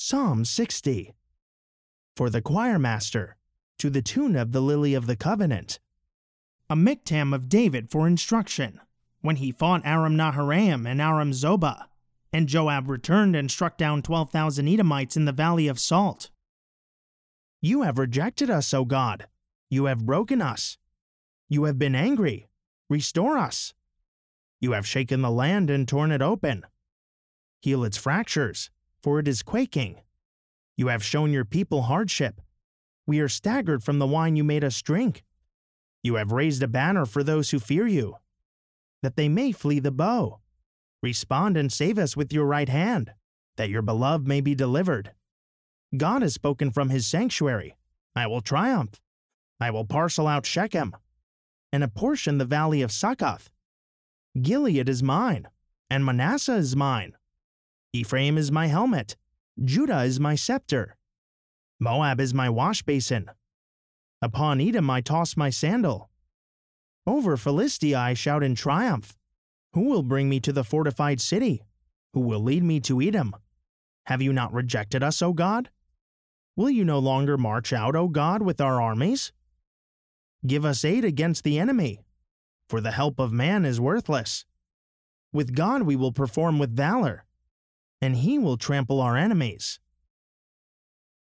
Psalm 60. For the choirmaster, to the tune of the Lily of the Covenant. A miktam of David for instruction, when he fought Aram Naharaim and Aram Zobah, and Joab returned and struck down 12,000 Edomites in the valley of Salt. You have rejected us, O God. You have broken us. You have been angry. Restore us. You have shaken the land and torn it open. Heal its fractures, for it is quaking. You have shown your people hardship. We are staggered from the wine you made us drink. You have raised a banner for those who fear you, that they may flee the bow. Respond and save us with your right hand, that your beloved may be delivered. God has spoken from his sanctuary. I will triumph. I will parcel out Shechem, and apportion the valley of Succoth. Gilead is mine, and Manasseh is mine. Ephraim is my helmet. Judah is my scepter. Moab is my wash basin. Upon Edom I toss my sandal. Over Philistia I shout in triumph. Who will bring me to the fortified city? Who will lead me to Edom? Have you not rejected us, O God? Will you no longer march out, O God, with our armies? Give us aid against the enemy, for the help of man is worthless. With God we will perform with valor, and he will trample our enemies.